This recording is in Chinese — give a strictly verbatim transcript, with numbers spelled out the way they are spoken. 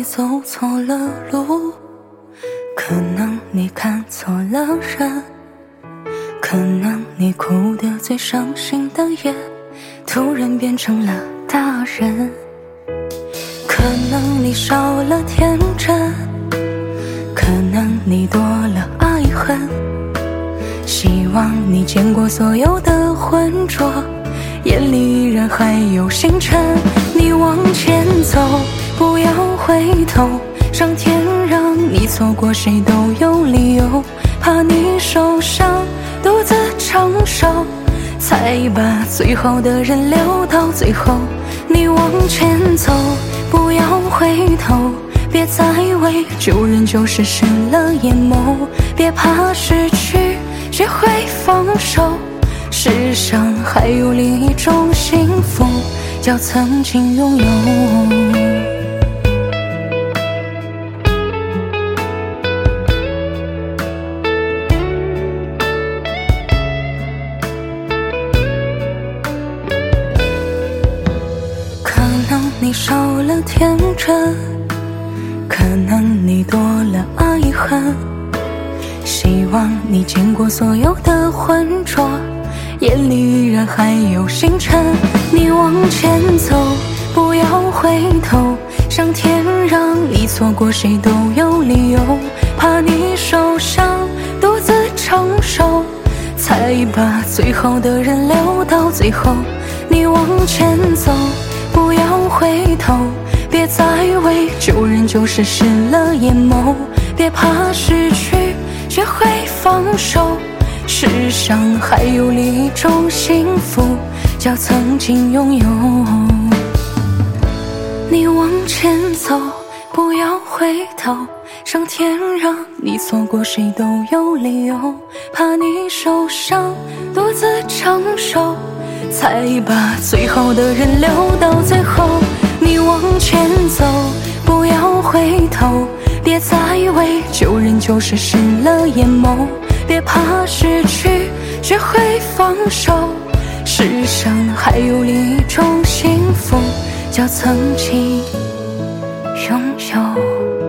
走错了路，可能你看错了人，可能你哭得最伤心的夜突然变成了大人，可能你少了天真，可能你多了爱恨，希望你见过所有的浑浊，眼里依然还有星辰。你往前走，不要回头，上天让你错过谁都有理由，怕你受伤独自承受，才把最好的人留到最后。你往前走，不要回头，别再为旧人旧事失了眼眸，别怕失去，学会放手，世上还有另一种幸福，叫曾经拥有。可能你少了天真，可能你多了爱恨，希望你见过所有的浑浊，眼里依然还有星辰。你往前走，不要回头，上天让你错过谁都有理由，怕你受伤独自承受，才把最好的人留到最后。你往前走，不要回头，别再为旧人旧事失了眼眸，别怕失去，学会放手，世上还有另一种幸福，叫曾经拥有。你往前走，不要回头，上天让你错过谁都有理由，怕你受伤独自承受，才把最好的人留到最后。你往前走，不要回头，别再为旧人旧事失了眼眸，别怕失去，学会放手，世上还有另一种幸福，叫曾经拥有。